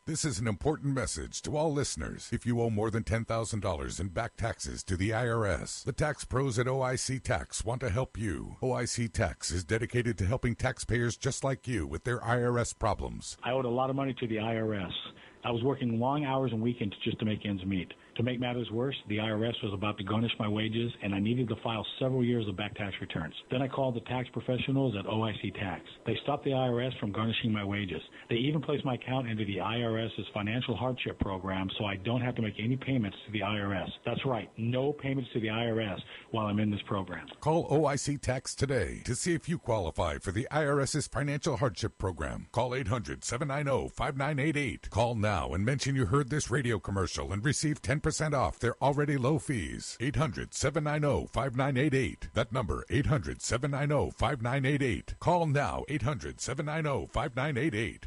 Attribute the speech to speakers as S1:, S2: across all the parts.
S1: This is an important message to all listeners. If you owe more than $10,000 in back taxes to the IRS, the tax pros at OIC Tax want to help you. OIC Tax is dedicated to helping taxpayers just like you with their IRS problems.
S2: I owed a lot of money to the IRS. I was working long hours and weekends just to make ends meet. To make matters worse, the IRS was about to garnish my wages, and I needed to file several years of back tax returns. Then I called the tax professionals at OIC Tax. They stopped the IRS from garnishing my wages. They even placed my account into the IRS's financial hardship program so I don't have to make any payments to the IRS. That's right, no payments to the IRS while I'm in this program.
S1: Call OIC Tax today to see if you qualify for the IRS's financial hardship program. Call 800-790-5988. Call now and mention you heard this radio commercial and receive 10% off their already low fees. 800-790-5988. That number, 800-790-5988. Call now, 800-790-5988.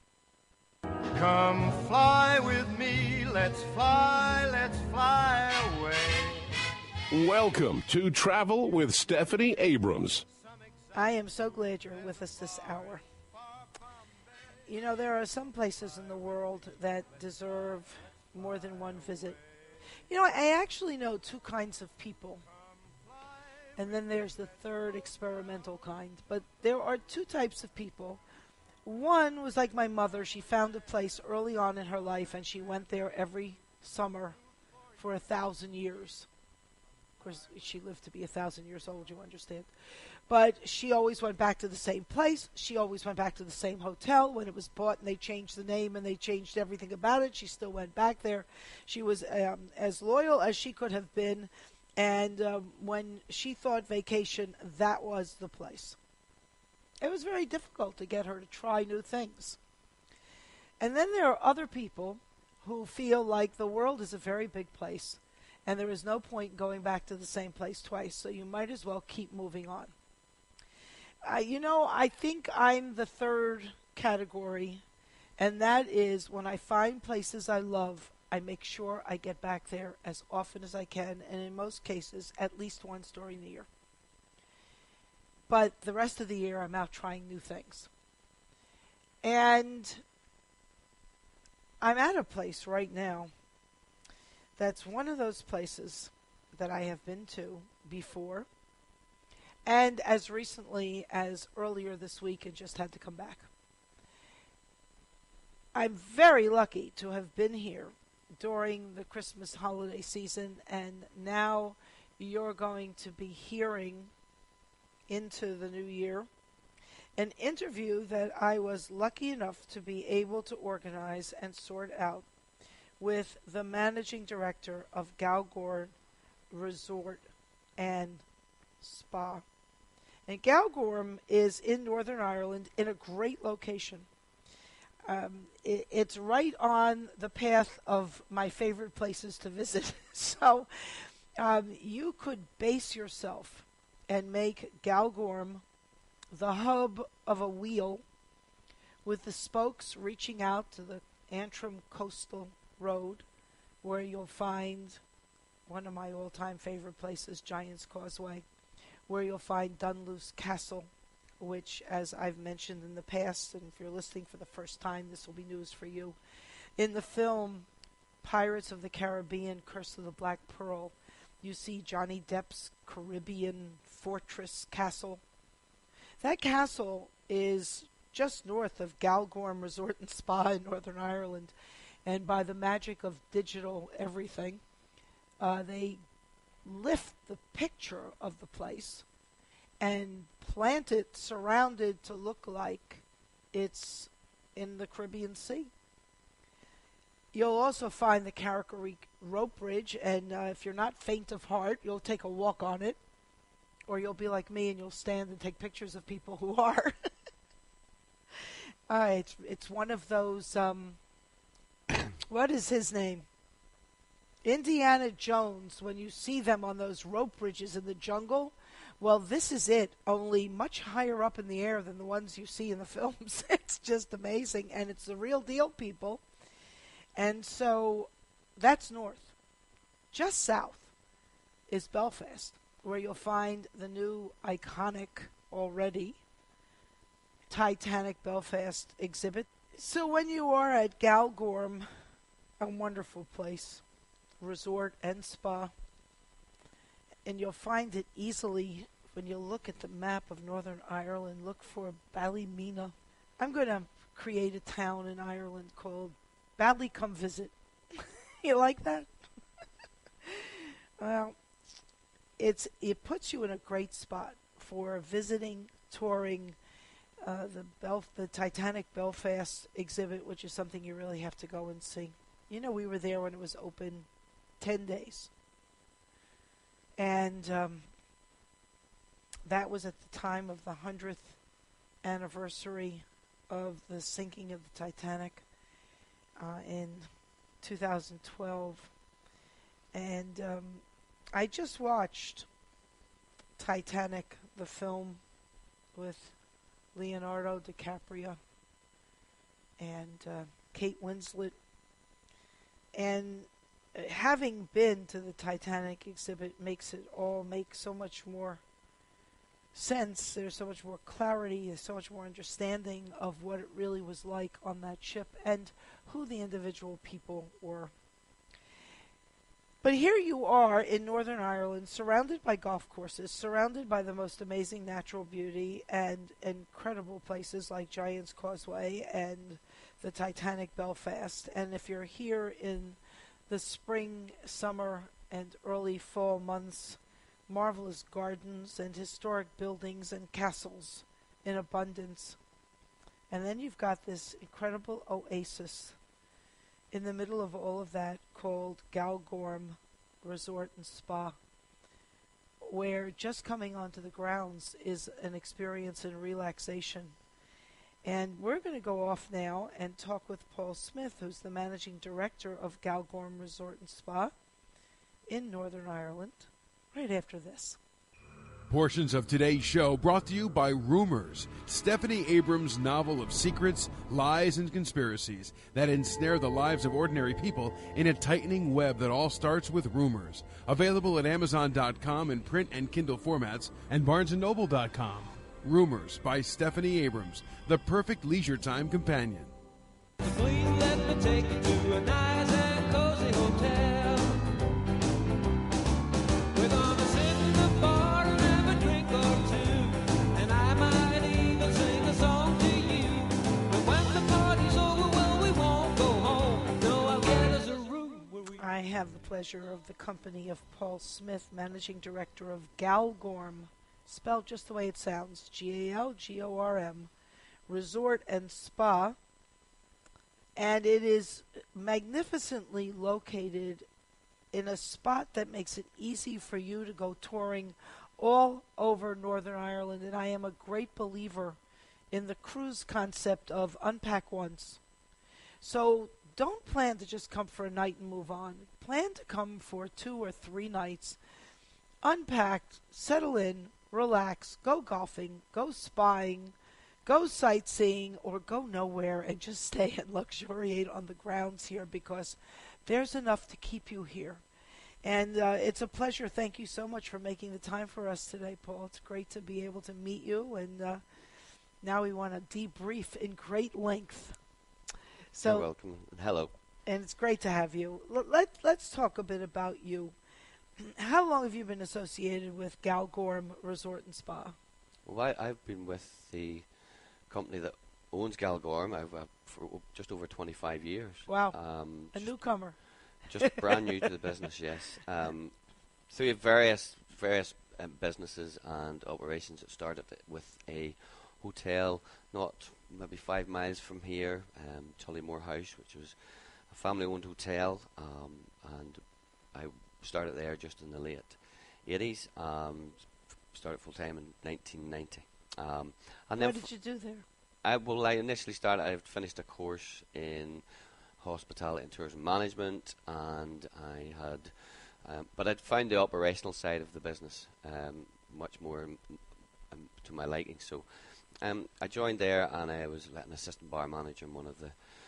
S3: Come fly with me, let's fly away.
S4: Welcome to Travel with Stephanie Abrams.
S5: I am so glad you're with us this hour. You know, there are some places in the world that deserve more than one visit. You know, I actually know two kinds of people. And then there's the third experimental kind. But there are two types of people. One was like my mother. She found a place early on in her life, and she went there every summer for 1,000 years. Of course, she lived to be 1,000 years old, you understand. But she always went back to the same place. She always went back to the same hotel. When it was bought and they changed the name and they changed everything about it, she still went back there. She was as loyal as she could have been. And when she thought vacation, that was the place. It was very difficult to get her to try new things. And then there are other people who feel like the world is a very big place and there is no point in going back to the same place twice, so you might as well keep moving on. I think I'm the third category, and that is when I find places I love, I make sure I get back there as often as I can, and in most cases, at least once during the year. But the rest of the year, I'm out trying new things. And I'm at a place right now that's one of those places that I have been to before, and as recently as earlier this week, and just had to come back. I'm very lucky to have been here during the Christmas holiday season, and now you're going to be hearing into the new year an interview that I was lucky enough to be able to organize and sort out with the managing director of Galgorm Resort and Spa. And Galgorm is in Northern Ireland in a great location. It's right on the path of my favorite places to visit. So you could base yourself and make Galgorm the hub of a wheel with the spokes reaching out to the Antrim Coastal Road, where you'll find one of my all-time favorite places, Giant's Causeway, where you'll find Dunluce Castle, which, as I've mentioned in the past, and if you're listening for the first time, this will be news for you. In the film Pirates of the Caribbean, Curse of the Black Pearl, you see Johnny Depp's Caribbean fortress castle. That castle is just north of Galgorm Resort and Spa in Northern Ireland, and by the magic of digital everything, they lift the picture of the place and plant it surrounded to look like it's in the Caribbean Sea. You'll also find the Carrick rope bridge, and if you're not faint of heart, you'll take a walk on it, or you'll be like me and you'll stand and take pictures of people who are. It's one of those, what is his name? Indiana Jones, when you see them on those rope bridges in the jungle, well, this is it, only much higher up in the air than the ones you see in the films. It's just amazing, and it's the real deal, people. And so that's north. Just south is Belfast, where you'll find the new iconic already Titanic Belfast exhibit. So when you are at Galgorm, a wonderful place, resort and spa, and you'll find it easily when you look at the map of Northern Ireland, look for Ballymena. I'm going to create a town in Ireland called Ballycomvisit. You like that? Well, it puts you in a great spot for visiting, touring the Titanic Belfast exhibit, which is something you really have to go and see. You know, we were there when it was open 10 days. And that was at the time of the 100th anniversary of the sinking of the Titanic in 2012. And I just watched Titanic, the film, with Leonardo DiCaprio and Kate Winslet. And having been to the Titanic exhibit makes it all make so much more sense. There's so much more clarity. There's so much more understanding of what it really was like on that ship and who the individual people were. But here you are in Northern Ireland, surrounded by golf courses, surrounded by the most amazing natural beauty and incredible places like Giant's Causeway and the Titanic Belfast. And if you're here in the spring, summer, and early fall months, marvelous gardens and historic buildings and castles in abundance. And then you've got this incredible oasis in the middle of all of that called Galgorm Resort and Spa, where just coming onto the grounds is an experience in relaxation. And we're going to go off now and talk with Paul Smith, who's the managing director of Galgorm Resort and Spa in Northern Ireland, right after this.
S6: Portions of today's show brought to you by Rumors, Stephanie Abrams' novel of secrets, lies, and conspiracies that ensnare the lives of ordinary people in a tightening web that all starts with rumors. Available at Amazon.com in print and Kindle formats and BarnesandNoble.com. Rumors by Stephanie Abrams, the perfect leisure time companion.
S7: Please let me take you to a nice and cozy hotel. We're gonna sit in the bar and have a drink or two, and I might even sing a song to you. But when the party's over, well, we won't go home. No, I'll get us a room where we...
S5: I have the pleasure of the company of Paul Smith, managing director of Galgorm, spelled just the way it sounds, Galgorm, Resort and Spa. And it is magnificently located in a spot that makes it easy for you to go touring all over Northern Ireland. And I am a great believer in the cruise concept of unpack once. So don't plan to just come for a night and move on. Plan to come for 2 or 3 nights, unpack, settle in, relax, go golfing, go spying, go sightseeing, or go nowhere and just stay and luxuriate on the grounds here, because there's enough to keep you here. And it's a pleasure. Thank you so much for making the time for us today, Paul. It's great to be able to meet you, and now we want to debrief in great length. So,
S8: you're welcome. Hello.
S5: And it's great to have you. Let's talk a bit about you. How long have you been associated with Galgorm Resort and Spa?
S8: Well, I've been with the company that owns Galgorm for just over 25 years.
S5: Wow, a newcomer.
S8: Just brand new to the business, yes. Through various businesses and operations. It started with a hotel not maybe 5 miles from here, Tullymore House, which was a family-owned hotel, and I started there just in the late 80s. Started full-time in 1990. And
S5: what did you do there?
S8: I initially started, I finished a course in hospitality and tourism management, and I had, but I'd found the operational side of the business much more to my liking. So I joined there, and I was an assistant bar manager in one of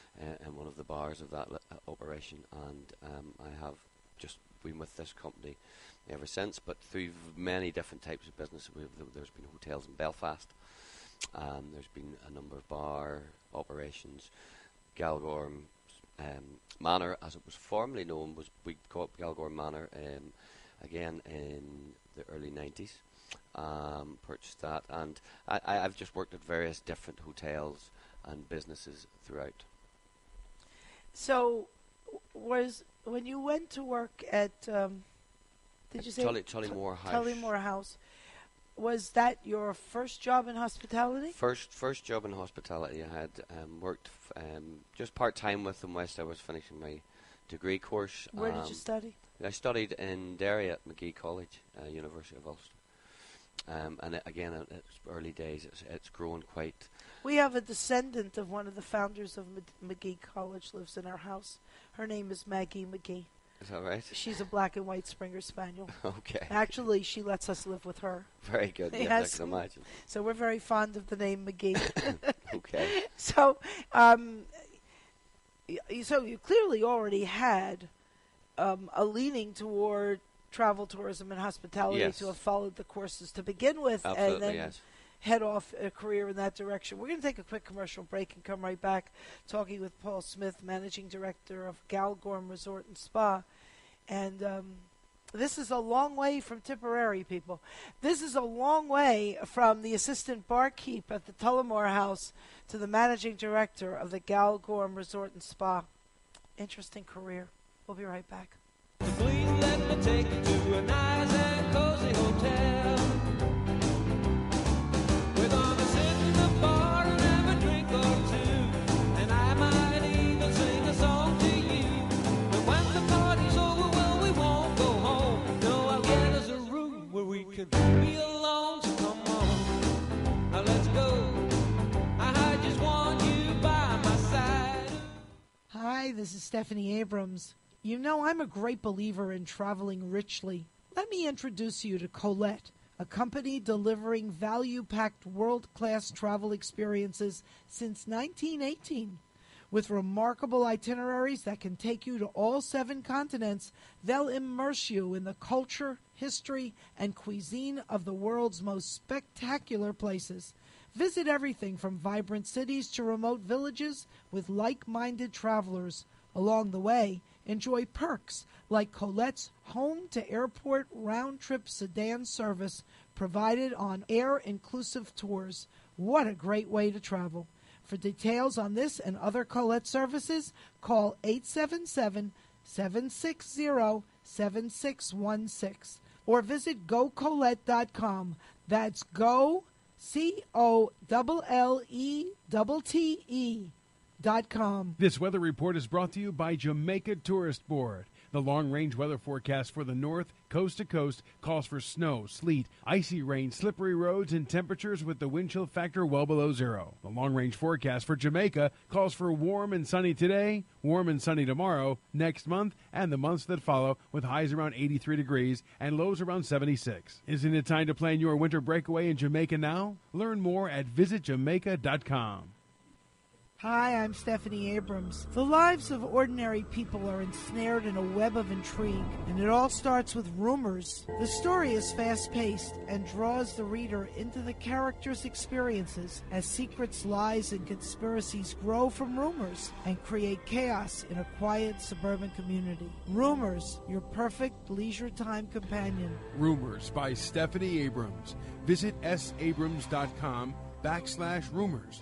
S8: the bars of that operation, and I have just been with this company ever since, but through many different types of business. There's been hotels in Belfast, there's been a number of bar operations, Galgorm Manor, as it was formerly known. We call it Galgorm Manor again in the early 90s. Purchased that, and I've just worked at various different hotels and businesses throughout.
S5: So, when you went to work at, did you say
S8: Tullymore House?
S5: Tullymore House. Was that your first job in hospitality?
S8: First job in hospitality. I had worked just part-time with them whilst I was finishing my degree course.
S5: Where did you study?
S8: I studied in Derry at McGee College, University of Ulster. And again, it's early days. It's grown quite.
S5: We have a descendant of one of the founders of McGee College lives in our house. Her name is Maggie McGee.
S8: Is that right?
S5: She's a black and white Springer Spaniel.
S8: Okay.
S5: Actually, she lets us live with her.
S8: Very good. Yes,
S5: Yes.
S8: I can imagine.
S5: So we're very fond of the name McGee.
S8: Okay.
S5: So, so you clearly already had a leaning toward travel, tourism, and hospitality
S8: Yes.
S5: to have followed the courses to begin with, and
S8: Absolutely,
S5: then
S8: yes.
S5: head off a career in that direction. We're going to take a quick commercial break and come right back talking with Paul Smith, Managing Director of Galgorm Resort and Spa. And this is a long way from Tipperary, people. This is a long way from the assistant barkeep at the Tullymore House to the Managing Director of the Galgorm Resort and Spa. Interesting career. We'll be right back.
S7: Please let me take you to a nice and cozy hotel. We're gonna sit in the bar and have a drink or two, and I might even sing a song to you. But when the party's over, well, we won't go home. No, I'll get us a room where we can be alone. So come on, now let's go. I just want you by my side.
S5: Hi, this is Stephanie Abrams. You know, I'm a great believer in traveling richly. Let me introduce you to Colette, a company delivering value-packed world-class travel experiences since 1918. With remarkable itineraries that can take you to all 7 continents, they'll immerse you in the culture, history, and cuisine of the world's most spectacular places. Visit everything from vibrant cities to remote villages with like-minded travelers. Along the way, enjoy perks like Colette's home-to-airport round-trip sedan service provided on air-inclusive tours. What a great way to travel. For details on this and other Colette services, call 877-760-7616 or visit GoColette.com. That's Go, COLLETTE.com.
S6: This weather report is brought to you by Jamaica Tourist Board. The long-range weather forecast for the north, coast to coast, calls for snow, sleet, icy rain, slippery roads, and temperatures with the wind chill factor well below 0. The long-range forecast for Jamaica calls for warm and sunny today, warm and sunny tomorrow, next month, and the months that follow, with highs around 83 degrees and lows around 76. Isn't it time to plan your winter breakaway in Jamaica now? Learn more at visitjamaica.com.
S5: Hi, I'm Stephanie Abrams. The lives of ordinary people are ensnared in a web of intrigue, and it all starts with rumors. The story is fast-paced and draws the reader into the characters' experiences as secrets, lies, and conspiracies grow from rumors and create chaos in a quiet suburban community. Rumors, your perfect leisure time companion.
S6: Rumors by Stephanie Abrams. Visit sabrams.com/rumors.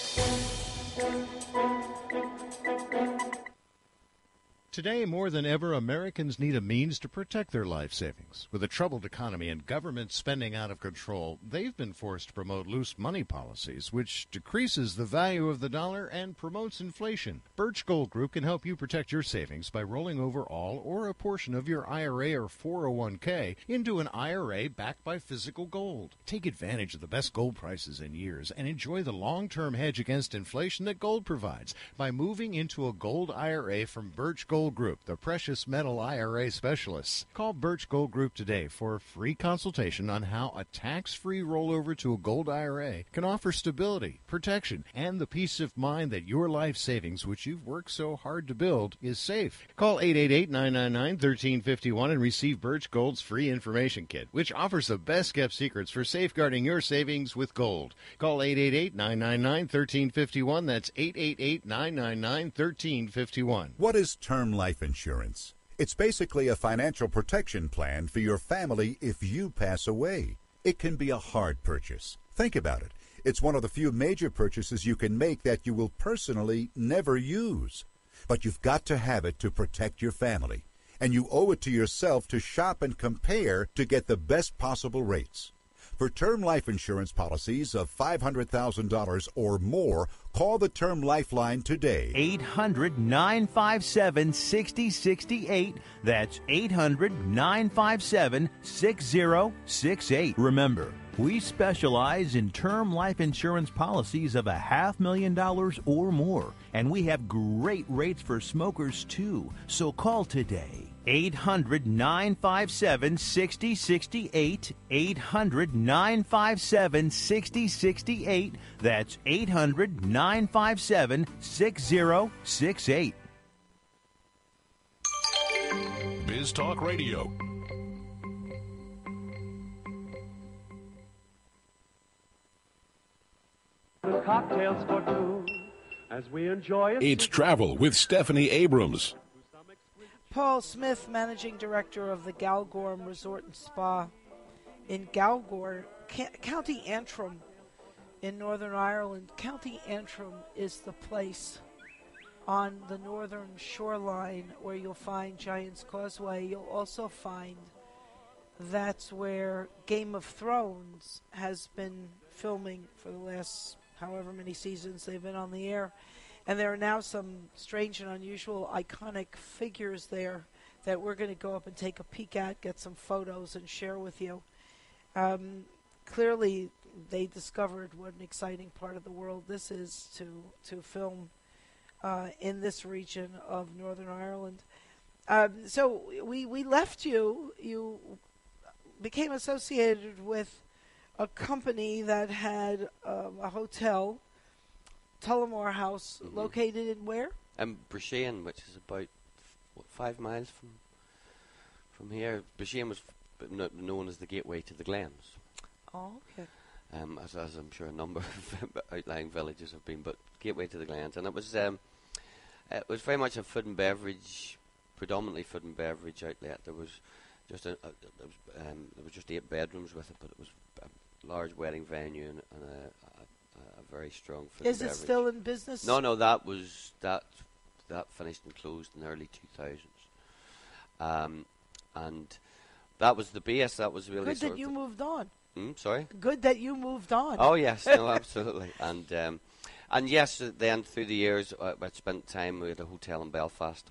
S9: Today, more than ever, Americans need a means to protect their life savings. With a troubled economy and government spending out of control, they've been forced to promote loose money policies, which decreases the value of the dollar and promotes inflation. Birch Gold Group can help you protect your savings by rolling over all or a portion of your IRA or 401k into an IRA backed by physical gold. Take advantage of the best gold prices in years and enjoy the long-term hedge against inflation that gold provides by moving into a gold IRA from Birch Gold Gold Group, the precious metal IRA specialists. Call Birch Gold Group today for a free consultation on how a tax-free rollover to a gold IRA can offer stability, protection, and the peace of mind that your life savings, which you've worked so hard to build, is safe. Call 888-999-1351 and receive Birch Gold's free information kit, which offers the best-kept secrets for safeguarding your savings with gold. Call 888-999-1351. That's 888-999-1351.
S10: What is term life insurance? It's basically a financial protection plan for your family if you pass away. It can be a hard purchase. Think about it. It's one of the few major purchases you can make that you will personally never use. But you've got to have it to protect your family. And you owe it to yourself to shop and compare to get the best possible rates. For term life insurance policies of $500,000 or more, call the Term Lifeline today.
S11: 800-957-6068. That's 800-957-6068. Remember, we specialize in term life insurance policies of $500,000 or more, and we have great rates for smokers too. So call today. 800-957-6068. 800-957-6068. That's 800-957-6068.
S4: Biz Talk Radio.
S3: Cocktails for two as we enjoy it.
S4: It's Travel with Stephanie Abrams.
S5: Paul Smith, Managing Director of the Galgorm Resort and Spa in Galgore, County Antrim in Northern Ireland. County Antrim is the place on the northern shoreline where you'll find Giant's Causeway. You'll also find that's where Game of Thrones has been filming for the last however many seasons they've been on the air. And there are now some strange and unusual iconic figures there that we're going to go up and take a peek at, get some photos, and share with you. Clearly, they discovered what an exciting part of the world this is to film in this region of Northern Ireland. So we left you. You became associated with a company that had a hotel, Tullamore House, located in where?
S8: Brishéan, which is about 5 miles from here. Brishéan was known as the gateway to the Glens.
S5: Oh, okay.
S8: As I'm sure a number of outlying villages have been, but gateway to the Glens, and it was very much a food and beverage, predominantly food and beverage outlet. There was just there was just 8 bedrooms with it, but it was a large wedding venue and a very strong food and beverage.
S5: Is it still in business?
S8: No, that finished and closed in the early 2000s. And that was the base. That was really
S5: good that you moved on.
S8: Sorry?
S5: Good that you moved on.
S8: Oh, yes. No, absolutely. And yes, then through the years, I spent time with a hotel in Belfast,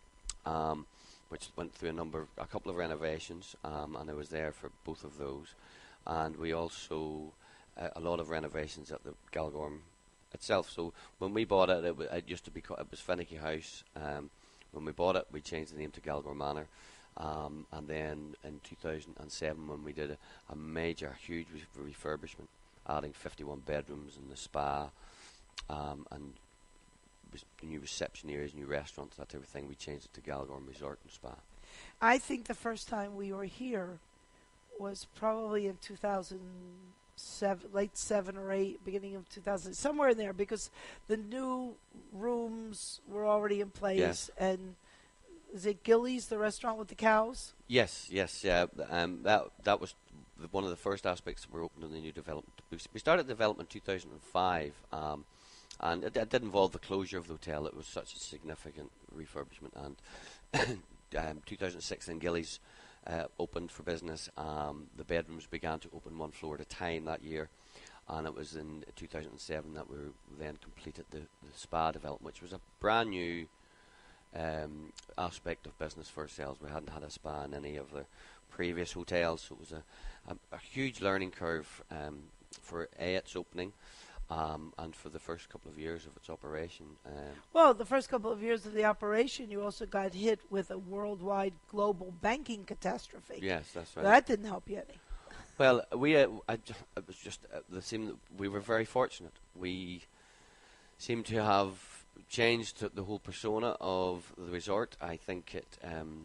S8: which went through a couple of renovations, and I was there for both of those. And we also, a lot of renovations at the Galgorm itself. So when we bought it, it used to be it was Finicky House. When we bought it, we changed the name to Galgorm Manor. And then in 2007, when we did a major, huge refurbishment, adding 51 bedrooms and the spa, and new reception areas, new restaurants, that type of thing, we changed it to Galgorm Resort and Spa.
S5: I think the first time we were here was probably in 2007, late 7 or 8, beginning of 2000, somewhere in there, because the new rooms were already in place.
S8: Yes.
S5: And is it Gillies, the restaurant with the cows?
S8: Yes, yeah. That was one of the first aspects that were opened in the new development. We started development in 2005, and it did involve the closure of the hotel. It was such a significant refurbishment. And 2006, then Gillies opened for business. The bedrooms began to open one floor at a time that year, and it was in 2007 that we then completed the spa development, which was a brand new aspect of business for ourselves. We hadn't had a spa in any of the previous hotels, so it was a huge learning curve for its opening, and for the first couple of years of its operation.
S5: Well, the first couple of years of the operation, you also got hit with a worldwide global banking catastrophe.
S8: Yes, that's right.
S5: That didn't help you any.
S8: Well, it was just we were very fortunate. We seem to have changed the whole persona of the resort. I think it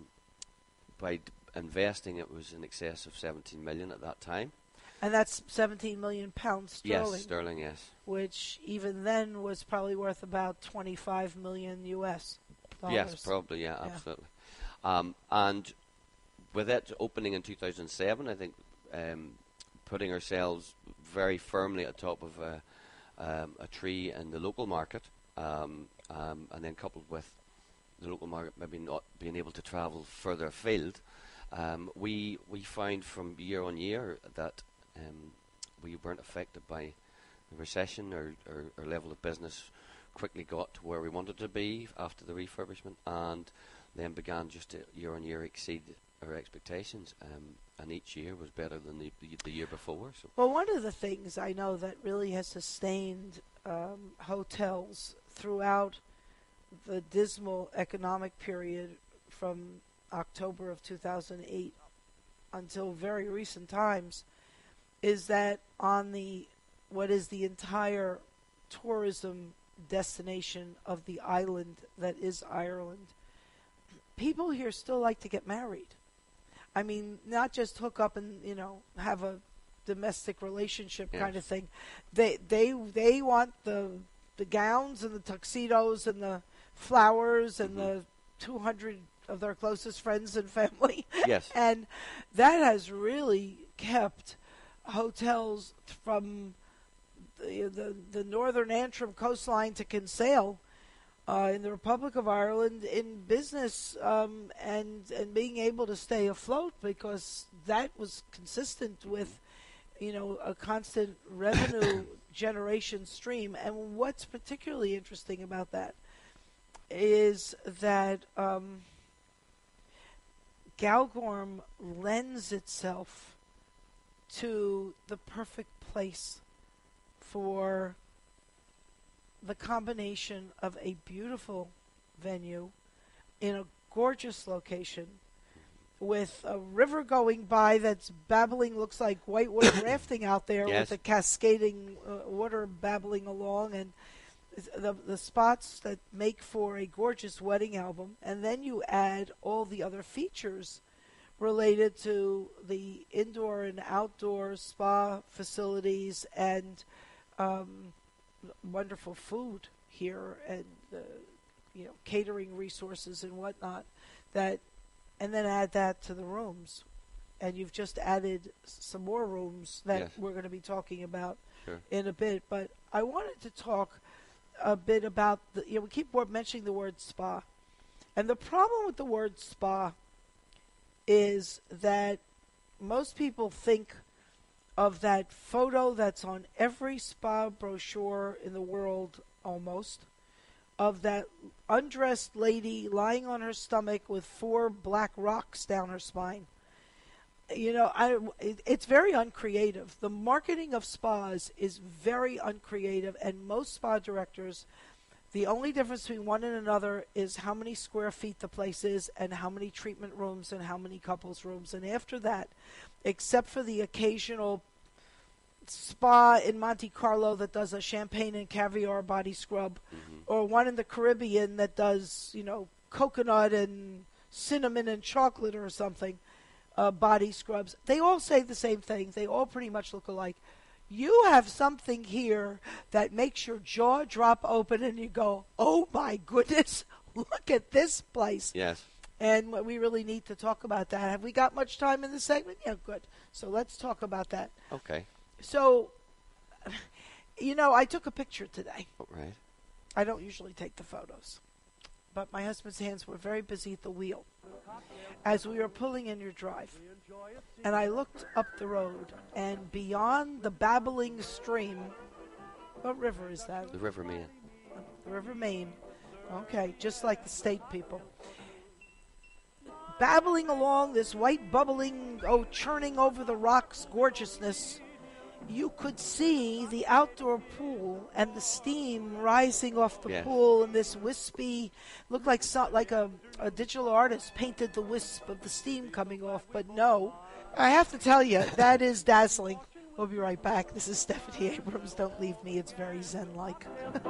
S8: by investing, it was in excess of 17 million at that time.
S5: And that's 17 million pounds sterling.
S8: Yes, sterling, yes.
S5: Which even then was probably worth about 25 million US dollars.
S8: Yes, probably, yeah. Absolutely. And with it opening in 2007, I think putting ourselves very firmly atop of a tree in the local market, and then coupled with the local market maybe not being able to travel further afield, we found from year on year that we weren't affected by the recession. Our level of business quickly got to where we wanted to be after the refurbishment, and then began just to year on year exceed our expectations, and each year was better than the year before. So.
S5: Well, one of the things I know that really has sustained hotels throughout the dismal economic period from October of 2008 until very recent times is that on what is the entire tourism destination of the island that is Ireland, people here still like to get married. I mean, not just hook up and, have a domestic relationship kind of thing. They want the gowns and the tuxedos and the flowers and the 200 of their closest friends and family.
S8: Yes.
S5: And that has really kept hotels from the northern Antrim coastline to Kinsale in the Republic of Ireland in business and being able to stay afloat, because that was consistent with a constant revenue generation stream. And what's particularly interesting about that is that Galgorm lends itself to the perfect place for the combination of a beautiful venue in a gorgeous location with a river going by that's babbling, looks like whitewater rafting out there with the cascading water babbling along, and the spots that make for a gorgeous wedding album. And then you add all the other features related to the indoor and outdoor spa facilities and wonderful food here and catering resources and whatnot, and then add that to the rooms, and you've just added some more rooms that we're going to be talking about in a bit. But I wanted to talk a bit about we keep mentioning the word spa, and the problem with the word spa is that most people think of that photo that's on every spa brochure in the world almost, of that undressed lady lying on her stomach with 4 black rocks down her spine. It's very uncreative. The marketing of spas is very uncreative, and most spa directors, the only difference between one and another is how many square feet the place is and how many treatment rooms and how many couples rooms. And after that, except for the occasional spa in Monte Carlo that does a champagne and caviar body scrub, or one in the Caribbean that does, coconut and cinnamon and chocolate or something, body scrubs, they all say the same thing. They all pretty much look alike. You have something here that makes your jaw drop open and you go, oh my goodness, look at this place.
S8: Yes.
S5: And we really need to talk about that. Have we got much time in the segment? Yeah, good. So let's talk about that.
S8: Okay.
S5: So, I took a picture today.
S8: Right.
S5: I don't usually take the photos, but my husband's hands were very busy at the wheel as we were pulling in your drive. And I looked up the road, and beyond the babbling stream, what river is that?
S8: The River Main.
S5: The River Main. Okay, just like the state people. Babbling along this white bubbling, churning over the rocks gorgeousness you could see the outdoor pool and the steam rising off the
S8: Yeah.
S5: pool, and this wispy, looked like a digital artist painted the wisp of the steam coming off, but no. I have to tell you, that is dazzling. We'll be right back. This is Stephanie Abrams. Don't leave me. It's very zen-like.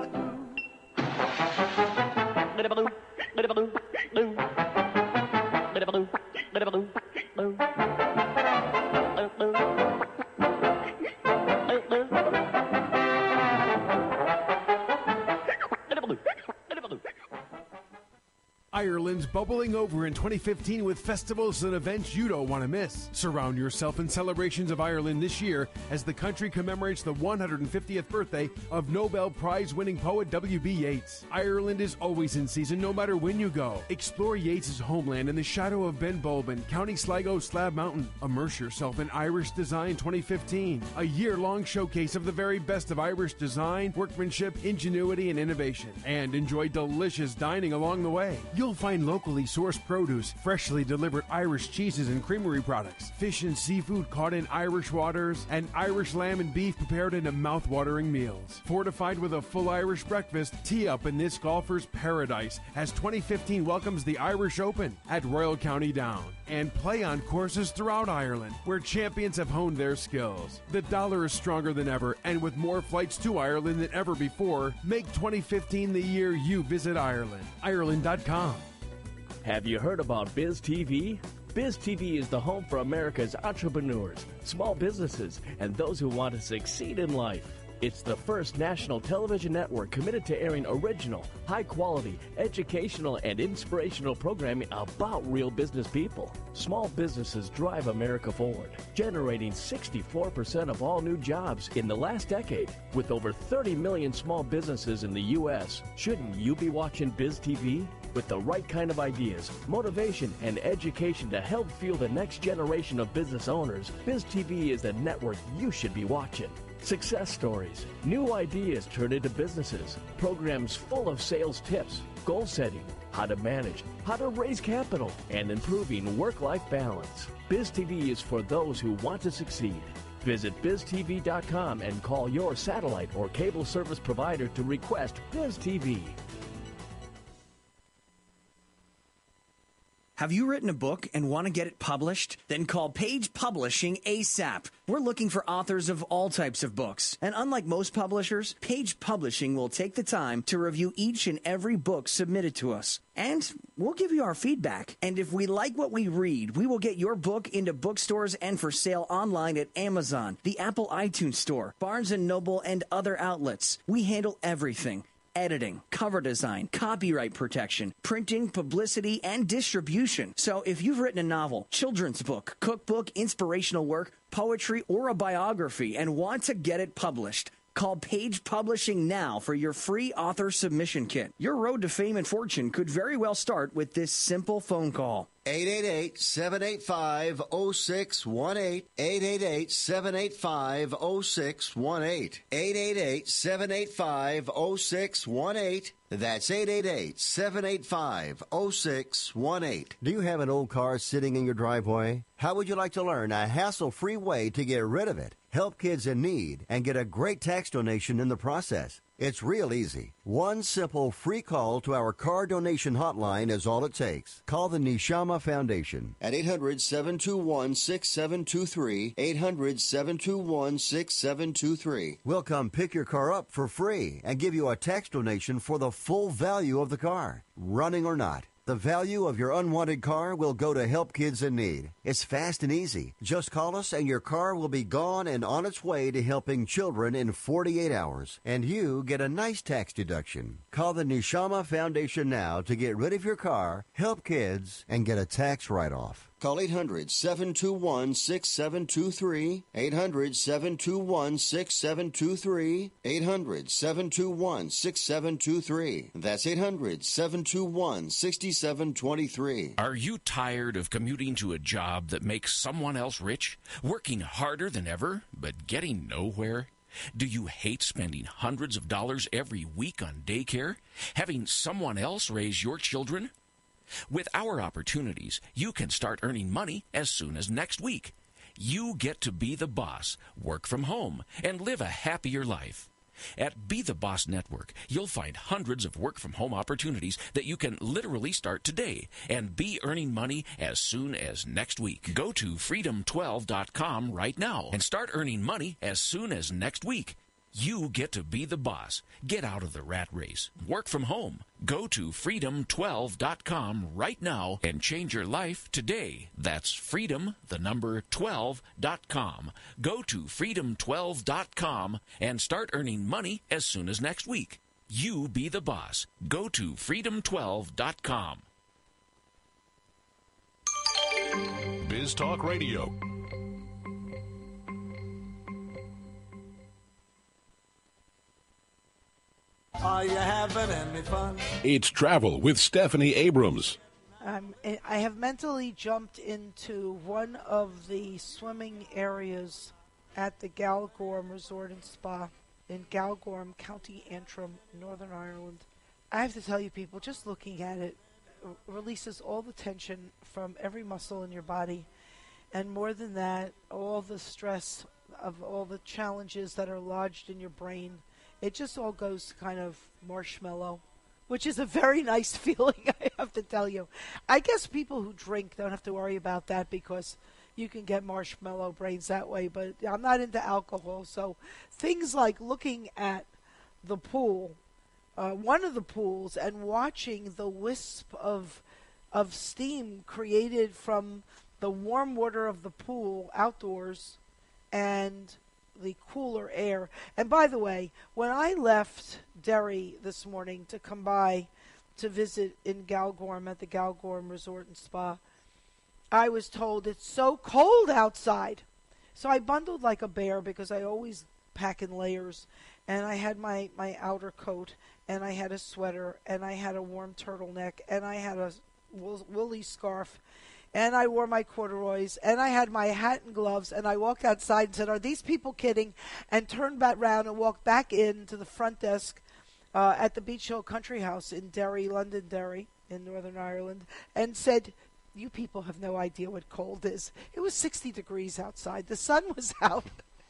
S6: Ireland's bubbling over in 2015 with festivals and events you don't want to miss. Surround yourself in celebrations of Ireland this year as the country commemorates the 150th birthday of Nobel Prize-winning poet W.B. Yeats. Ireland is always in season no matter when you go. Explore Yeats' homeland in the shadow of Ben Bulben, County Sligo Slab Mountain. Immerse yourself in Irish Design 2015, a year-long showcase of the very best of Irish design, workmanship, ingenuity, and innovation. And enjoy delicious dining along the way. You'll find locally sourced produce, freshly delivered Irish cheeses and creamery products, fish and seafood caught in Irish waters, and Irish lamb and beef prepared into mouth-watering meals. Fortified with a full Irish breakfast, tee up in this golfer's paradise as 2015 welcomes the Irish Open at Royal County Down. And play on courses throughout Ireland, where champions have honed their skills. The dollar is stronger than ever, and with more flights to Ireland than ever before, make 2015 the year you visit Ireland. Ireland.com.
S12: Have you heard about Biz TV? Biz TV is the home for America's entrepreneurs, small businesses, and those who want to succeed in life. It's the first national television network committed to airing original, high-quality, educational, and inspirational programming about real business people. Small businesses drive America forward, generating 64% of all new jobs in the last decade. With over 30 million small businesses in the U.S., shouldn't you be watching Biz TV? With the right kind of ideas, motivation, and education to help fuel the next generation of business owners, Biz TV is the network you should be watching. Success stories, new ideas turned into businesses, programs full of sales tips, goal setting, how to manage, how to raise capital, and improving work-life balance. Biz TV is for those who want to succeed. Visit biztv.com and call your satellite or cable service provider to request Biz TV.
S13: Have you written a book and want to get it published? Then call Page Publishing ASAP. We're looking for authors of all types of books. And unlike most publishers, Page Publishing will take the time to review each and every book submitted to us. And we'll give you our feedback. And if we like what we read, we will get your book into bookstores and for sale online at Amazon, the Apple iTunes Store, Barnes & Noble, and other outlets. We handle everything. Editing, cover design, copyright protection, printing, publicity, and distribution. So if you've written a novel, children's book, cookbook, inspirational work, poetry, or a biography and want to get it published, call Page Publishing now for your free author submission kit. Your road to fame and fortune could very well start with this simple phone call.
S14: 888-785-0618. 888-785-0618. 888-785-0618. That's 888-785-0618. Do you have an old car sitting in your driveway? How would you like to learn a hassle-free way to get rid of it, help kids in need, and get a great tax donation in the process? It's real easy. One simple free call to our car donation hotline is all it takes. Call the Neshama Foundation at 800-721-6723, 800-721-6723. We'll come pick your car up for free and give you a tax donation for the full value of the car, running or not. The value of your unwanted car will go to help kids in need. It's fast and easy. Just call us and your car will be gone and on its way to helping children in 48 hours. And you get a nice tax deduction. Call the Neshama Foundation now to get rid of your car, help kids, and get a tax write-off. Call 800-721-6723, 800-721-6723, 800-721-6723. That's 800-721-6723.
S15: Are you tired of commuting to a job that makes someone else rich, working harder than ever, but getting nowhere? Do you hate spending hundreds of dollars every week on daycare, having someone else raise your children? With our opportunities, you can start earning money as soon as next week. You get to be the boss, work from home, and live a happier life. At Be the Boss Network, you'll find hundreds of work-from-home opportunities that you can literally start today and be earning money as soon as next week. Go to freedom12.com right now and start earning money as soon as next week. You get to be the boss. Get out of the rat race. Work from home. Go to freedom12.com right now and change your life today. That's freedom, the number 12.com. Go to freedom12.com and start earning money as soon as next week. You be the boss. Go to freedom12.com.
S4: Biz Talk Radio.
S3: Are you having any fun?
S4: It's Travel with Stephanie Abrams.
S5: I have mentally jumped into one of the swimming areas at the Galgorm Resort and Spa in Galgorm, County Antrim, Northern Ireland. I have to tell you, people, just looking at it releases all the tension from every muscle in your body. And more than that, all the stress of all the challenges that are lodged in your brain. It just all goes kind of marshmallow, which is a very nice feeling, I have to tell you. I guess people who drink don't have to worry about that because you can get marshmallow brains that way, but I'm not into alcohol, so things like looking at the pool, one of the pools, and watching the wisp of steam created from the warm water of the pool outdoors and the cooler air. And by the way, when I left Derry this morning to come by to visit in Galgorm at the Galgorm Resort and Spa, I was told it's so cold outside. So I bundled like a bear because I always pack in layers. And I had my outer coat, and I had a sweater, and I had a warm turtleneck, and I had a woolly scarf, and I wore my corduroys, and I had my hat and gloves, and I walked outside and said, are these people kidding? And turned back around and walked back into the front desk at the Beach Hill Country House in Derry, Londonderry, in Northern Ireland, and said, you people have no idea what cold is. It was 60 degrees outside. The sun was out.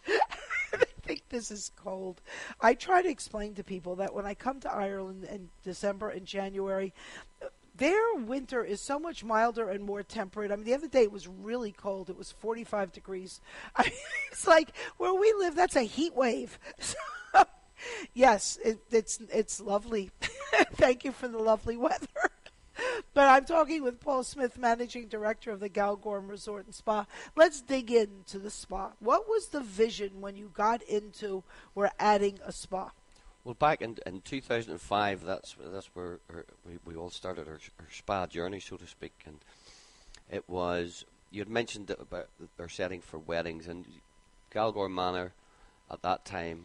S5: I think this is cold. I try to explain to people that when I come to Ireland in December and January, their winter is so much milder and more temperate. I mean, the other day it was really cold. It was 45 degrees. I mean, it's like where we live, that's a heat wave. So, yes, it's lovely. Thank you for the lovely weather. But I'm talking with Paul Smith, Managing Director of the Galgorm Resort and Spa. Let's dig into the spa. What was the vision when you got into we're adding a spa?
S8: Well, back in 2005, that's where we all started our spa journey, so to speak. And it was, you had mentioned about our setting for weddings, and Galgorm Manor at that time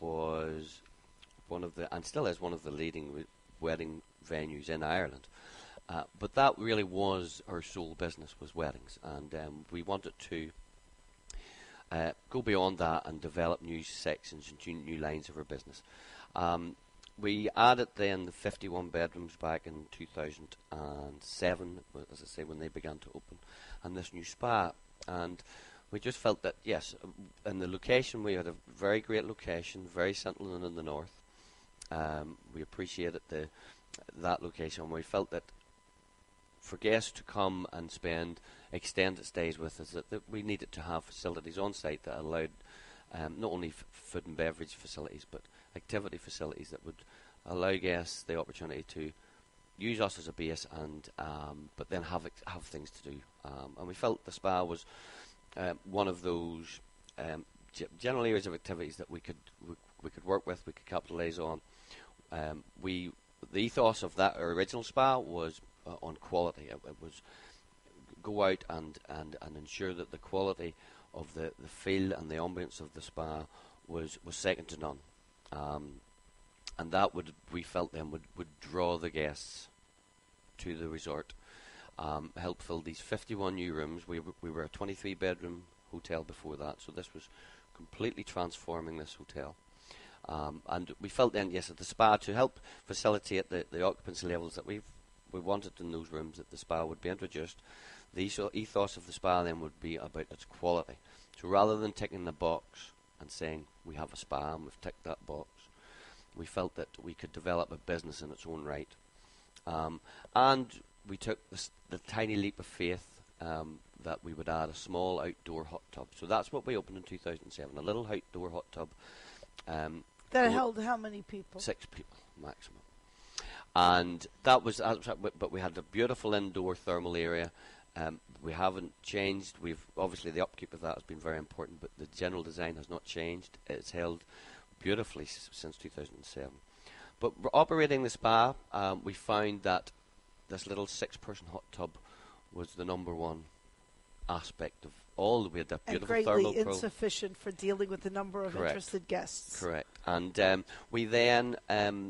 S8: was one of the, and still is one of the leading wedding venues in Ireland. But that really was our sole business, was weddings, and we wanted to go beyond that and develop new sections and new lines of our business. We added then the 51 bedrooms back in 2007, as I say, when they began to open, and this new spa. And we just felt that, yes, in the location, we had a very great location, very central and in the north. We appreciated that location, and we felt that for guests to come and spend extended stays with us, that we needed to have facilities on site that allowed not only food and beverage facilities, but activity facilities that would allow guests the opportunity to use us as a base, and but then have things to do. And we felt the spa was one of those general areas of activities that we could work with, we could capitalise on. The ethos of that original spa was on quality. It was go out and ensure that the quality of the feel and the ambience of the spa was second to none. And that we felt then would draw the guests to the resort, help fill these 51 new rooms. We were a 23 bedroom hotel before that, so this was completely transforming this hotel. And we felt then, yes, at the spa, to help facilitate the occupancy levels that we've we wanted in those rooms that the spa would be introduced. The ethos of the spa then would be about its quality. So rather than ticking the box and saying we have a spa and we've ticked that box, we felt that we could develop a business in its own right. And we took the tiny leap of faith that we would add a small outdoor hot tub. So that's what we opened in 2007, a little outdoor hot tub.
S5: That held how many people?
S8: 6 people maximum. And that was, but we had a beautiful indoor thermal area. We haven't changed. We've obviously the upkeep of that has been very important, but the general design has not changed. It's held beautifully since 2007. But operating the spa, we found that this little 6-person hot tub was the number one aspect of all. We had that beautiful
S5: and
S8: thermal
S5: greatly insufficient for dealing with the number of interested guests.
S8: Correct. And we then, in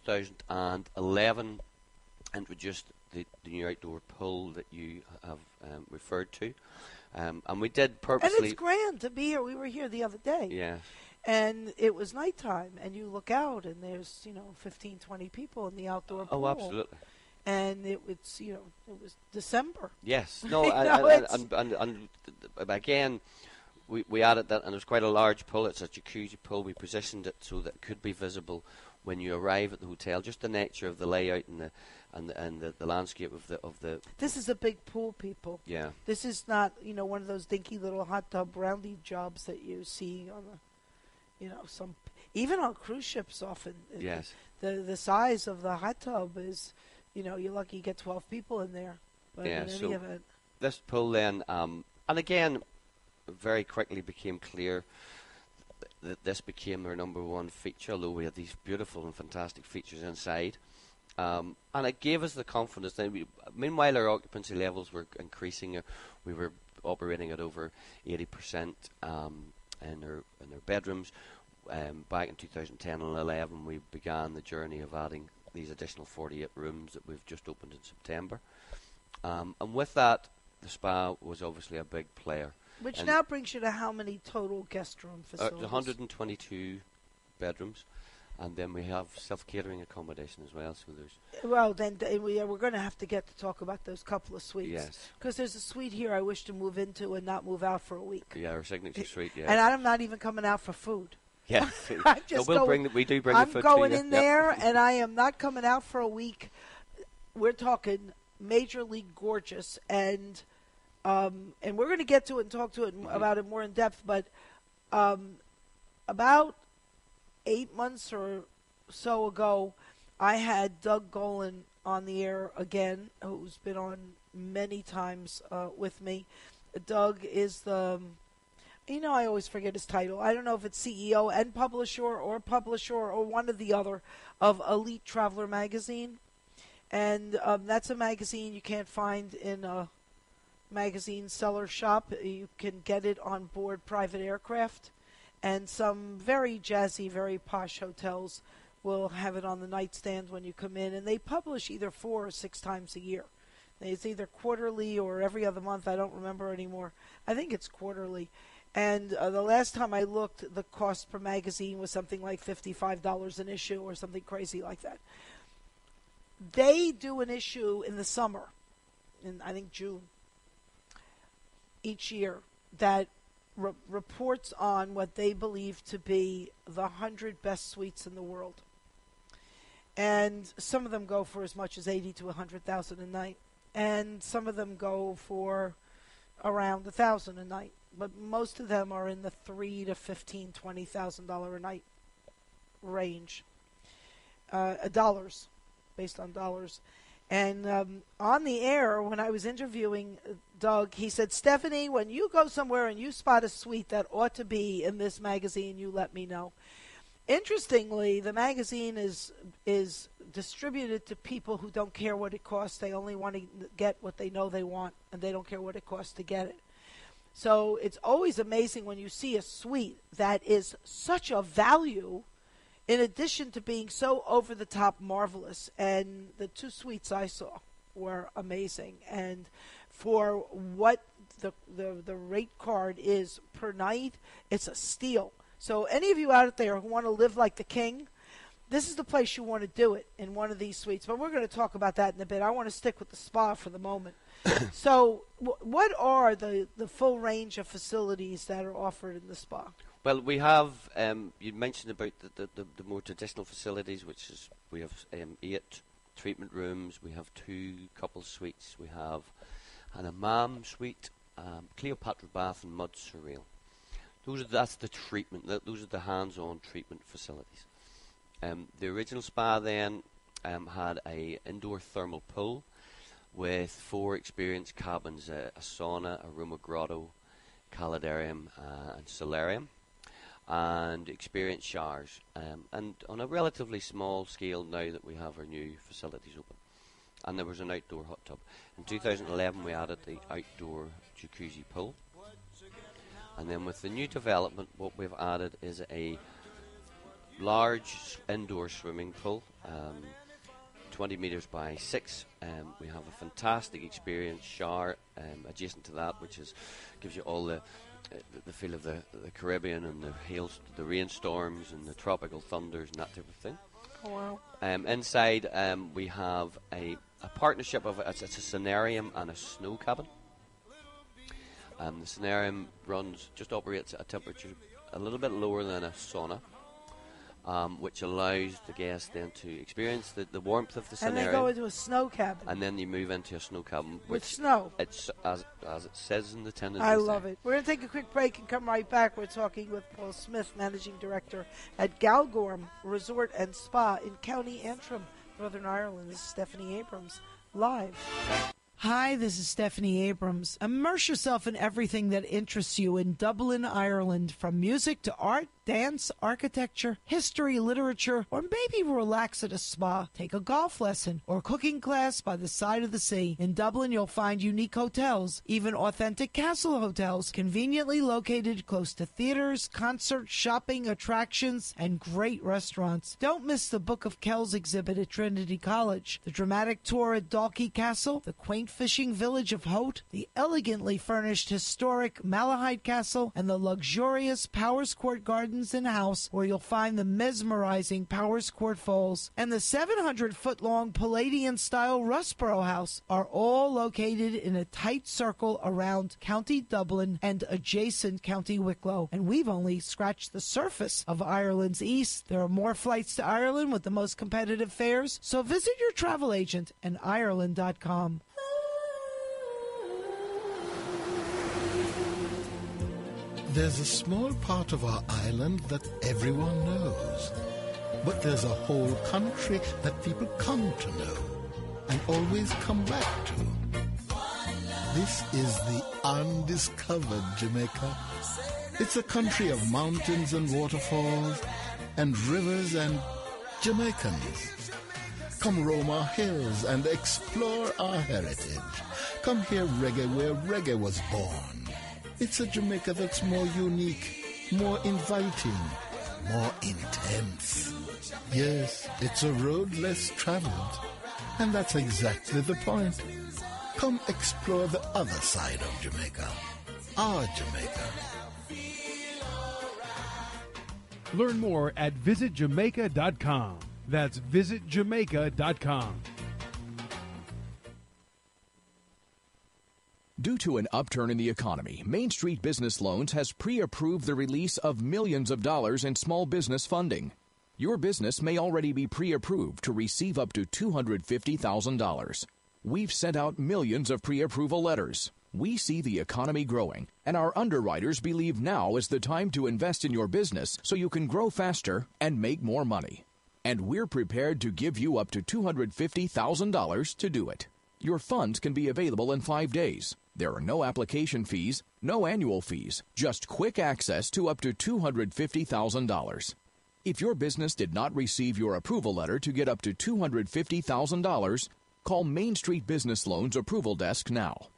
S8: 2011, introduced the new outdoor pool that you have referred to. And we did purposely...
S5: And it's grand to be here. We were here the other day.
S8: Yeah.
S5: And it was nighttime, and you look out, and there's, 15, 20 people in the outdoor pool.
S8: Oh, absolutely.
S5: And it was, it was December.
S8: Yes. No, and again, we added that, and it was quite a large pool. It's a jacuzzi pool. We positioned it so that it could be visible when you arrive at the hotel. Just the nature of the layout and the landscape of the.
S5: This is a big pool, people.
S8: Yeah.
S5: This is not, one of those dinky little hot tub roundy jobs that you see on the, some even on cruise ships often.
S8: Yes.
S5: The size of the hot tub is. You're lucky you get 12 people in there. But
S8: yeah,
S5: in any
S8: so
S5: event.
S8: This pool then, and again, very quickly became clear that this became our number one feature, although we had these beautiful and fantastic features inside. And it gave us the confidence. Meanwhile, our occupancy levels were increasing. We were operating at over 80% in our bedrooms. Back in 2010 and 11, we began the journey of adding these additional 48 rooms that we've just opened in September. And with that, the spa was obviously a big player.
S5: Which now brings you to how many total guest room facilities?
S8: 122 bedrooms. And then we have self-catering accommodation as well. So there's
S5: well, then we're going to have to get to talk about those couple of suites.
S8: Yes.
S5: Because there's a suite here I wish to move into and not move out for a week.
S8: Yeah, our signature suite, yeah.
S5: And I'm not even coming out for food.
S8: Yeah, we do bring
S5: I'm
S8: the food
S5: going
S8: to you.
S5: in there, and I am not coming out for a week. We're talking major league gorgeous, and we're going to get to it and talk to it about it more in depth. But about 8 months or so ago, I had Doug Golan on the air again, who's been on many times with me. Doug is the... I always forget his title. I don't know if it's CEO and publisher or one or the other of Elite Traveler magazine. And that's a magazine you can't find in a magazine seller shop. You can get it on board private aircraft. And some very jazzy, very posh hotels will have it on the nightstand when you come in. And they publish either 4 or 6 times a year. It's either quarterly or every other month. I don't remember anymore. I think it's quarterly. And the last time I looked, the cost per magazine was something like $55 an issue or something crazy like that. They do an issue in the summer, in I think June, each year, that reports on what they believe to be the 100 best suites in the world. And some of them go for as much as $80,000 to $100,000 a night. And some of them go for around $1,000 a night. But most of them are in the $3,000 to $15,000, $20,000 a night range. Dollars, based on dollars. And on the air, when I was interviewing Doug, he said, Stephanie, when you go somewhere and you spot a suite that ought to be in this magazine, you let me know. Interestingly, the magazine is distributed to people who don't care what it costs. They only want to get what they know they want, and they don't care what it costs to get it. So it's always amazing when you see a suite that is such a value, in addition to being so over-the-top marvelous. And the 2 suites I saw were amazing. And for what the rate card is per night, it's a steal. So any of you out there who want to live like the king, this is the place you want to do it, in one of these suites. But we're going to talk about that in a bit. I want to stick with the spa for the moment. So what are the full range of facilities that are offered in the spa?
S8: Well, we have, you mentioned about the more traditional facilities, which is we have 8 treatment rooms, we have 2 couple suites, we have an hammam suite, Cleopatra bath and mud surreal. That's the treatment, those are the hands-on treatment facilities. The original spa then had a indoor thermal pool with 4 experienced cabins, a sauna, aroma grotto, calidarium and solarium, and experienced showers. And on a relatively small scale now that we have our new facilities open. And there was an outdoor hot tub. In 2011 we added the outdoor jacuzzi pool. And then with the new development, what we've added is a large indoor swimming pool, 20 metres by 6. We have a fantastic experience shower adjacent to that, which gives you all the feel of the Caribbean and the rainstorms and the tropical thunders and that type of thing.
S5: Oh, wow.
S8: Inside we have a partnership of it's a scenarium and a snow cabin. The scenarium operates at a temperature a little bit lower than a sauna, which allows the guests then to experience the warmth of the scenarium.
S5: And they go into a snow cabin.
S8: And then you move into a snow cabin.
S5: With snow.
S8: It's as it says in the tenant.
S5: I love it. We're going to take a quick break and come right back. We're talking with Paul Smith, Managing Director at Galgorm Resort and Spa in County Antrim, Northern Ireland. This is Stephanie Abrams, live. Hi, this is Stephanie Abrams. Immerse yourself in everything that interests you in Dublin, Ireland, from music to art, dance, architecture, history, literature, or maybe relax at a spa, take a golf lesson, or cooking class by the side of the sea. In Dublin, you'll find unique hotels, even authentic castle hotels, conveniently located close to theaters, concerts, shopping, attractions, and great restaurants. Don't miss the Book of Kells exhibit at Trinity College, the dramatic tour at Dalkey Castle, the quaint fishing village of Hote, the elegantly furnished historic Malahide Castle, and the luxurious Powers Court Gardens and House, where you'll find the mesmerizing Powers Court Falls, and the 700-foot-long Palladian-style Rusborough House are all located in a tight circle around County Dublin and adjacent County Wicklow. And we've only scratched the surface of Ireland's east. There are more flights to Ireland with the most competitive fares, so visit your travel agent and Ireland.com.
S16: There's a small part of our island that everyone knows. But there's a whole country that people come to know and always come back to. This is the undiscovered Jamaica. It's a country of mountains and waterfalls and rivers and Jamaicans. Come roam our hills and explore our heritage. Come hear reggae where reggae was born. It's a Jamaica that's more unique, more inviting, more intense. Yes, it's a road less traveled, and that's exactly the point. Come explore the other side of Jamaica, our Jamaica.
S6: Learn more at visitjamaica.com. That's visitjamaica.com.
S17: Due to an upturn in the economy, Main Street Business Loans has pre-approved the release of millions of dollars in small business funding. Your business may already be pre-approved to receive up to $250,000. We've sent out millions of pre-approval letters. We see the economy growing, and our underwriters believe now is the time to invest in your business so you can grow faster and make more money. And we're prepared to give you up to $250,000 to do it. Your funds can be available in 5 days. There are no application fees, no annual fees, just quick access to up to $250,000. If your business did not receive your approval letter to get up to $250,000, call Main Street Business Loans Approval Desk now.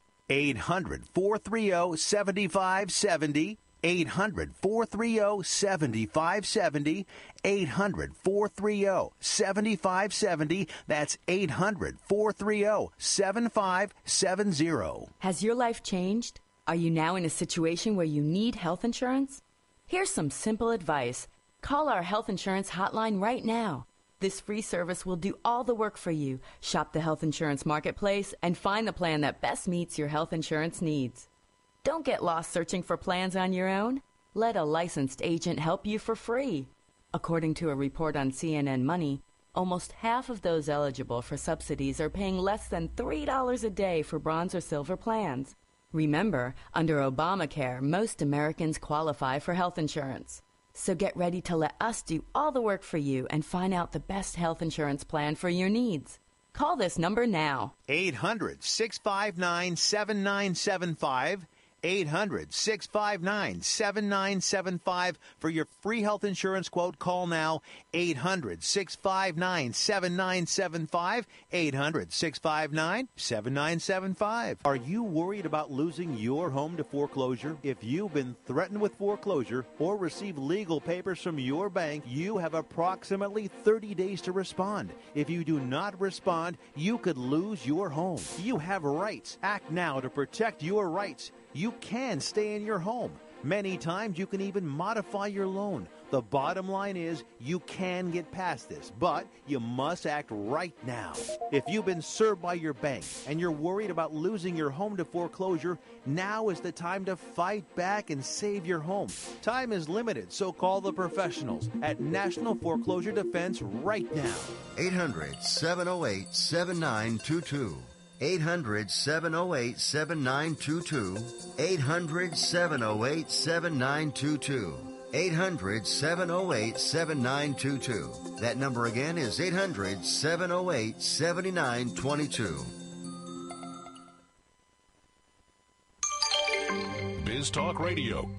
S18: 800-430-7570. 800-430-7570. 800-430-7570. That's 800-430-7570.
S19: Has your life changed? Are you now in a situation where you need health insurance? Here's some simple advice. Call our health insurance hotline right now. This free service will do all the work for you. Shop the health insurance marketplace and find the plan that best meets your health insurance needs. Don't get lost searching for plans on your own. Let a licensed agent help you for free. According to a report on CNN Money, almost half of those eligible for subsidies are paying less than $3 a day for bronze or silver plans. Remember, under Obamacare, most Americans qualify for health insurance. So get ready to let us do all the work for you and find out the best health insurance plan for your needs. Call this number now.
S18: 800-659-7975. 800-659-7975 for your free health insurance quote. Call now. 800-659-7975. 800-659-7975. Are you worried about losing your home to foreclosure? If you've been threatened with foreclosure or receive legal papers from your bank, you have approximately 30 days to respond. If you do not respond, you could lose your home. You have rights. Act now to protect your rights. You can stay in your home. Many times you can even modify your loan. The bottom line is you can get past this, but you must act right now. If you've been served by your bank and you're worried about losing your home to foreclosure, now is the time to fight back and save your home. Time is limited, so call the professionals at National Foreclosure Defense right now.
S14: 800-708-7922. 800-708-7922. 800-708-7922. 800-708-7922. That number again is 800-708-7922.
S4: Biz Talk Radio.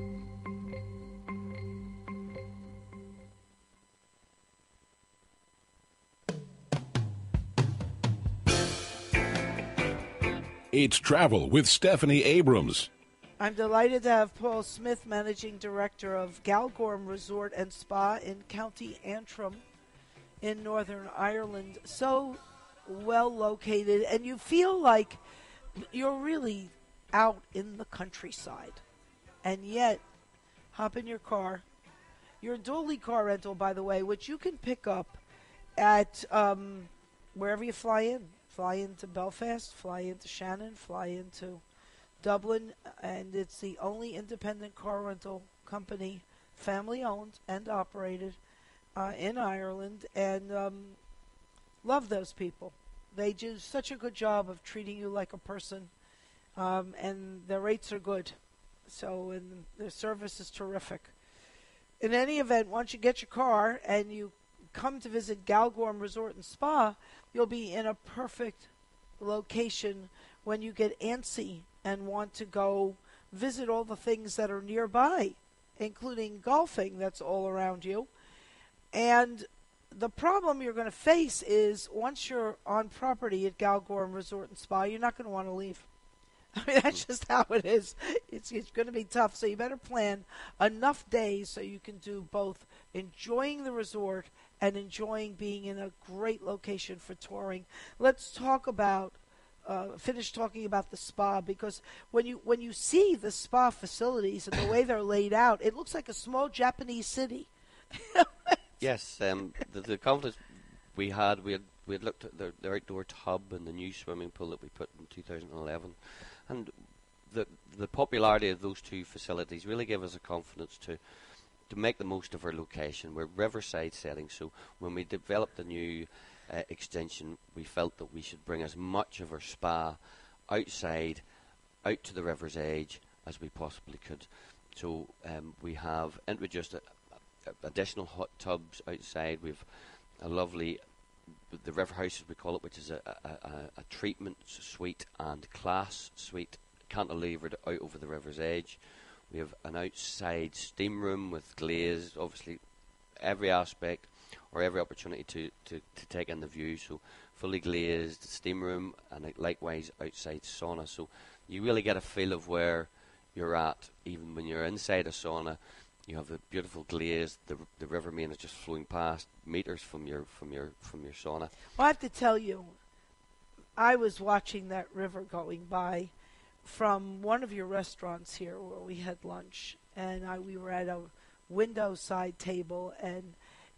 S4: It's Travel with Stephanie Abrams.
S5: I'm delighted to have Paul Smith, Managing Director of Galgorm Resort and Spa in County Antrim in Northern Ireland. So well located, and you feel like you're really out in the countryside. And yet, hop in your car. Your dually car rental, by the way, which you can pick up at wherever you fly in. Fly into Belfast, fly into Shannon, fly into Dublin, and it's the only independent car rental company, family-owned and operated in Ireland, and love those people. They do such a good job of treating you like a person, and their rates are good, and their service is terrific. In any event, once you get your car and you come to visit Galgorm Resort and Spa, you'll be in a perfect location when you get antsy and want to go visit all the things that are nearby, including golfing that's all around you. And the problem you're going to face is once you're on property at Galgorm Resort and Spa, you're not going to want to leave. I mean, that's just how it is. It's going to be tough, so you better plan enough days so you can do both enjoying the resort and enjoying being in a great location for touring. Let's talk about, finish talking about the spa, because when you see the spa facilities and the way they're laid out, it looks like a small Japanese city.
S8: Yes, the confidence we had looked at the outdoor tub and the new swimming pool that we put in 2011, and the popularity of those two facilities really gave us a confidence to make the most of our location. We're riverside setting, so when we developed the new extension, we felt that we should bring as much of our spa outside, out to the river's edge as we possibly could. So we have introduced additional hot tubs outside. We've a lovely, the river house as we call it, which is a treatment suite and class suite, cantilevered out over the river's edge. We have an outside steam room with glaze, obviously every aspect or every opportunity to take in the view. So fully glazed steam room and likewise outside sauna. So you really get a feel of where you're at. Even when you're inside a sauna, you have a beautiful glaze. The river main is just flowing past meters from your sauna.
S5: Well, I have to tell you, I was watching that river going by from one of your restaurants here where we had lunch, and we were at a window side table, and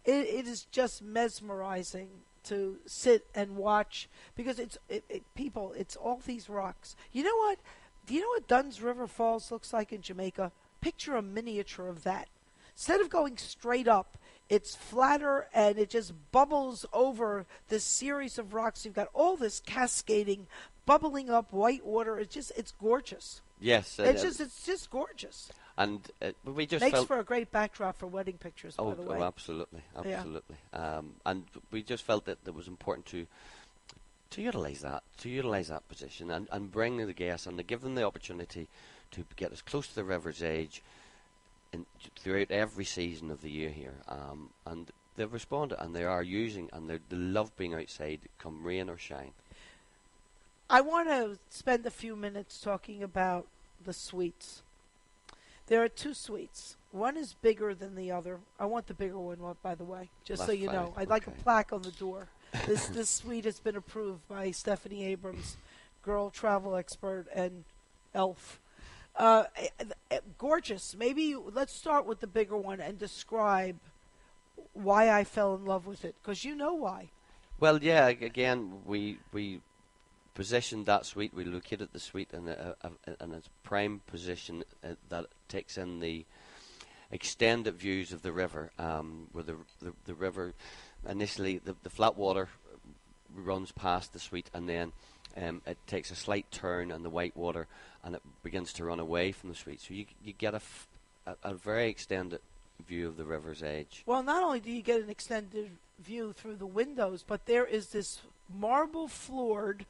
S5: it is just mesmerizing to sit and watch, because it's all these rocks. You know what? Do you know what Dunn's River Falls looks like in Jamaica? Picture a miniature of that. Instead of going straight up, it's flatter and it just bubbles over this series of rocks. You've got all this cascading, bubbling up white water. It's gorgeous.
S8: Yes.
S5: It's just gorgeous.
S8: And we just
S5: makes
S8: felt
S5: for a great backdrop for wedding pictures, by the way.
S8: Oh, absolutely. And we just felt that it was important to utilise that position and bring the guests and to give them the opportunity to get as close to the river's edge throughout every season of the year here. And they've responded, and they are using, and they love being outside, come rain or shine.
S5: I want to spend a few minutes talking about the suites. There are 2 suites. One is bigger than the other. I want the bigger one, by the way, just
S8: That's
S5: so you
S8: fine.
S5: know. I'd like a plaque on the door. This suite has been approved by Stephanie Abrams, girl travel expert and elf. Gorgeous. Maybe let's start with the bigger one and describe why I fell in love with it, because you know why.
S8: Well, yeah. Again, we positioned that suite. We located the suite in a prime position that takes in the extended views of the river, where the river initially the flat water runs past the suite, and then it takes a slight turn in the white water, and it begins to run away from the suite. So you get a very extended view of the river's edge.
S5: Well, not only do you get an extended view through the windows, but there is this marble floored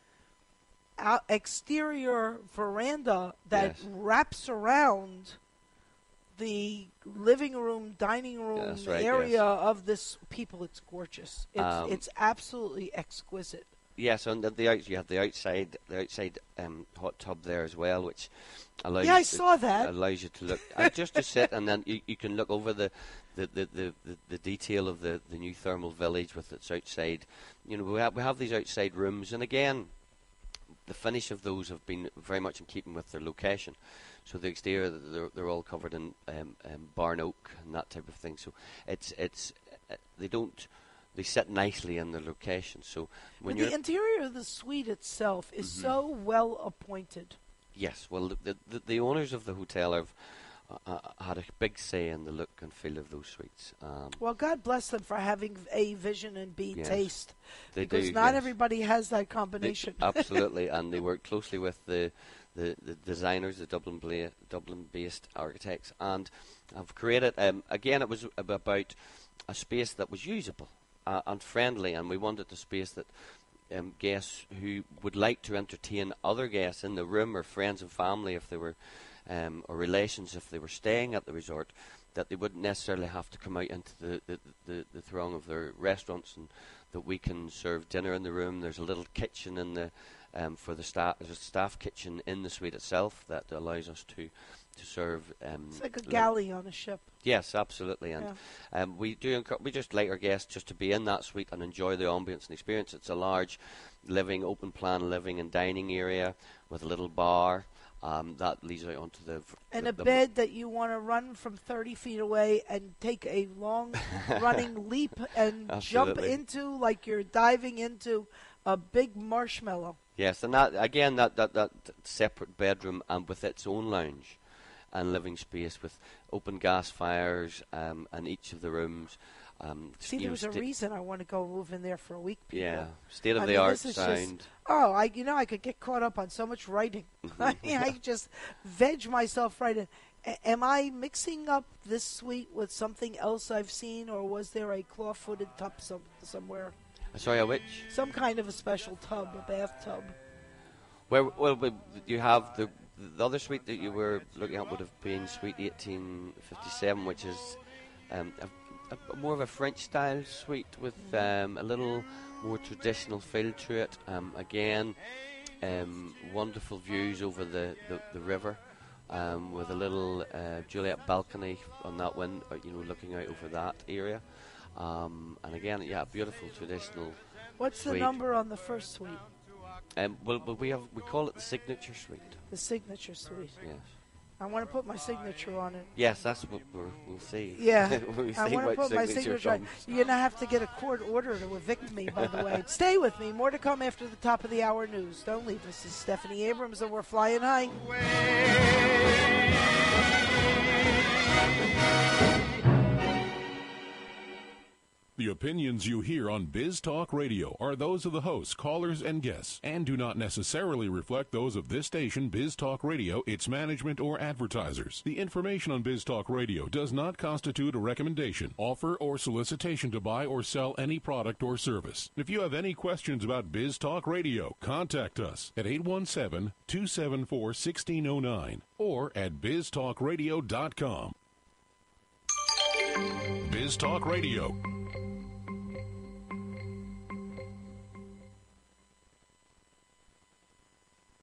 S5: exterior veranda that wraps around the living room, dining room area of this people. It's gorgeous. It's absolutely exquisite.
S8: Yes, and you have the outside hot tub there as well, which allows
S5: I saw that.
S8: Allows you to look just to sit, and then you can look over the detail of the new thermal village with its outside. You know, we have these outside rooms, and again, the finish of those have been very much in keeping with their location. So the exterior, they're all covered in barn oak and that type of thing. So they sit nicely in their location. So when
S5: the interior of the suite itself is so well appointed.
S8: Yes, well, the owners of the hotel have had a big say in the look and feel of those suites.
S5: Well, God bless them for having A, vision, and B, taste.
S8: They
S5: because
S8: do,
S5: not everybody has that combination.
S8: Absolutely, and they work closely with the designers, the Dublin-based architects, and have created, again, it was about a space that was usable and friendly, and we wanted a space that guests who would like to entertain other guests in the room, or friends and family if they were, or relations if they were staying at the resort, that they wouldn't necessarily have to come out into the throng of their restaurants, and that we can serve dinner in the room. There's a little kitchen in the for the staff. There's a staff kitchen in the suite itself that allows us to serve.
S5: It's like a galley on a ship.
S8: Yes, absolutely, and we just like our guests just to be in that suite and enjoy the ambience and experience. It's a large, open plan living and dining area with a little bar. That leads out onto the
S5: bed that you want to run from 30 feet away and take a long running leap and jump into, like you're diving into a big marshmallow.
S8: Yes, and that separate bedroom and with its own lounge and living space with open gas fires in each of the rooms.
S5: See, there's a reason I want to go move in there for a week, people.
S8: Yeah, state-of-the-art sound.
S5: I could get caught up on so much writing. I mean, I could just veg myself right in. Am I mixing up this suite with something else I've seen, or was there a claw-footed tub somewhere?
S8: Sorry, a which?
S5: Some kind of a special tub, a bathtub.
S8: Well, you have the other suite that you were looking at would have been Suite 1857, which is more of a French-style suite with a little more traditional feel to it. Again, wonderful views over the river, with a little Juliet balcony on that window, looking out over that area. And again, beautiful traditional.
S5: What's
S8: suite.
S5: The number on the first suite?
S8: We call it the signature suite.
S5: The signature suite.
S8: Yes.
S5: I want to put my signature on it.
S8: Yes, that's what we'll see.
S5: Yeah,
S8: We'll
S5: I
S8: see
S5: want to
S8: what
S5: put my signature on.
S8: comes.
S5: You're going to have to get a court order to evict me, by the way. Stay with me. More to come after the top of the hour news. Don't leave. This is Stephanie Abrams, and we're flying high.
S4: The opinions you hear on Biz Talk Radio are those of the hosts, callers, and guests, and do not necessarily reflect those of this station, Biz Talk Radio, its management, or advertisers. The information on Biz Talk Radio does not constitute a recommendation, offer, or solicitation to buy or sell any product or service. If you have any questions about Biz Talk Radio, contact us at 817-274-1609 or at biztalkradio.com. Biz Talk Radio.